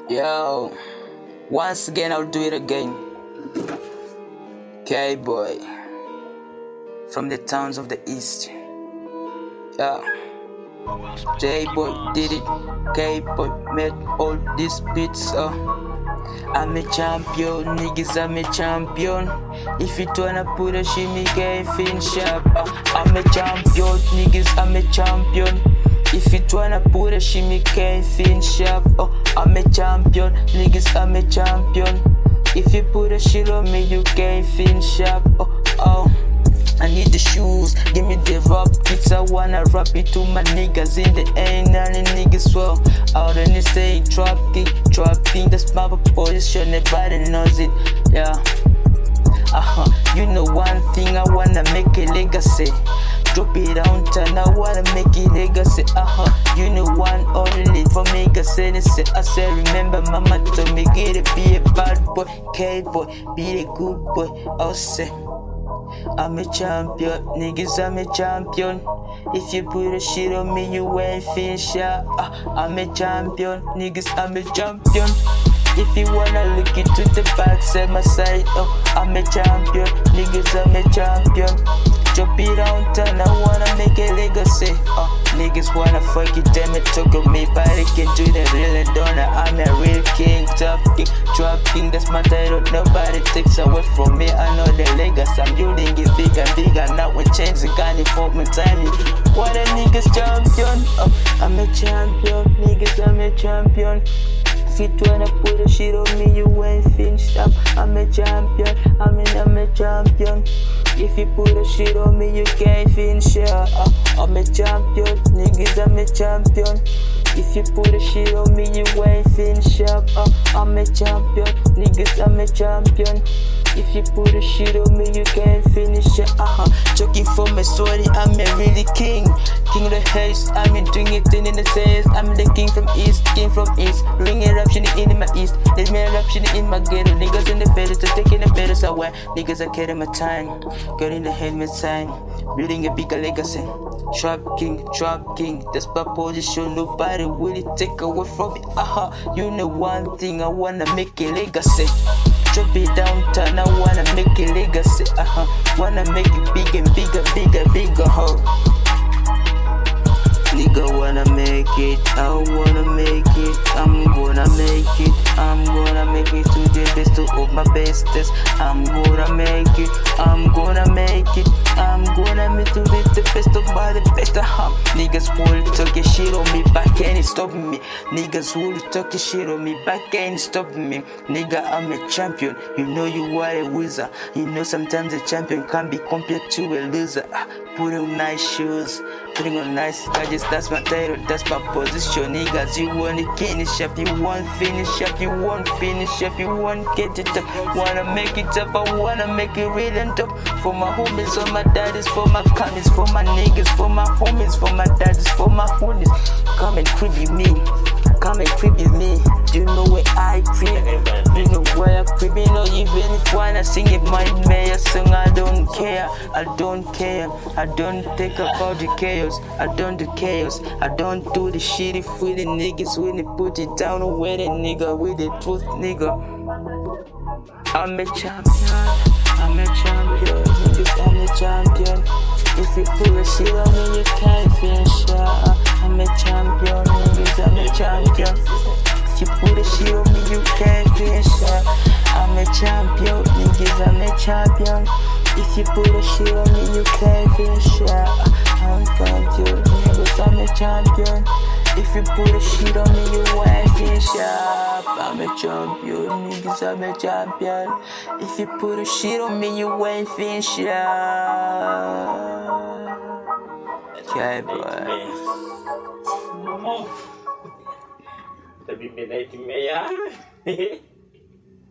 Yo, once again I'll do it again. K-Boy from the towns of the east. Yeah, J-Boy did it. K-Boy made all these beats. I'm a champion, niggas, I'm a champion. If you wanna put a shimmy, can't finish up. I'm a champion, niggas, I'm a champion. If you wanna put a shimmy, can't finish up. I'm a champion, niggas, I'm a champion. If you put a shit on me, you can't finish up. I need the shoes, give me the rap beats. I wanna rap it to my niggas in the ain't none of niggas well. Out in the say drop king, that's my position, everybody knows it. Yeah. You know one thing, I wanna make a legacy. Drop it downtown, I wanna make it legacy. You know one only for me, I say remember mama told me get it, be a bad boy, K-Boy, be a good boy. I'll say I'm a champion, niggas, I'm a champion. If you put a shit on me, you ain't finished. I'm a champion, niggas, I'm a champion. If you wanna look into the back, side my side, I'm a champion, niggas, I'm a champion. Drop it downtown, I wanna make a legacy. Niggas wanna fuck it, damn it, talk of me, but they can do the real and donor. I'm a real king, top king, drop king, that's my title. Nobody takes away from me, I know the legacy. I'm building it bigger and bigger, now we change the gun for my time. What a niggas champion, I'm a champion, niggas, I'm a champion. If you wanna put a shit on me, you ain't finished up. I'm a champion, I'm a champion. If you put a shit on me, you can't finish up. I'm a champion, niggas, I'm a champion. If you put a shit on me, you ain't finish up. I'm a champion, niggas, I'm a champion. If you put a shit on me, you can't finish it. Joking for my story, I'm a really king. King of the hills, I'm doing it in the says. I'm the king from east, doing eruption in my east. There's me eruption in my ghetto. Niggas in the feathers, just taking the feathers away. Niggas are carrying my time, getting the helmet sign, building a bigger legacy. Trap king, that's my position. Nobody will take away from me. You know one thing, I wanna make a legacy. Drop it downtown, I wanna make a legacy. Wanna make it big and bigger, Nigga wanna make it, I wanna make it, I'm gonna make it, I'm gonna make it to the best of my bestest. I'm gonna make it, I'm gonna make it, I'm gonna make it to the best of my best. Niggas will talk a shit on me, but can't stop me. Niggas will talk a shit on me, but can't stop me. Nigga, I'm a champion, you know you are a wizard. You know sometimes a champion can be compared to a loser. Put on nice shoes, putting on nice gadgets, that's my title, that's my position. Niggas, you wanna finish up, you want finish up, you want finish up, you want get it up. Wanna make it up, I wanna make it real and top. For my homies, for my daddies, for my commies, for my niggas, for my homies, for my daddies, for my homies. Come and creep with me, come and creep with me. Do you know where I creep? Do you know where I creep? You know, even if when I sing it, my mayor song, I don't care, I don't care. I don't think about the chaos, I don't do chaos. I don't do the shitty for the niggas when they put it down with the nigga, with the truth nigga. I'm a champion, I'm a champion, niggas, I'm a champion. If you put a shit on me, you can't finish up. I'm a champion, niggas, I'm a champion. If you put a shit on me, you can't finish up. I'm a champion, niggas, I'm a champion. If you put a shit on me, you can't finish up. I'm champion, niggas, I'm a champion. If you put a shit on me, you ain't finish up. I'm a champion, niggas, I'm a champion. If you put a shit on me, you ain't finish up. Okay, boy. Tapi beda itu ya.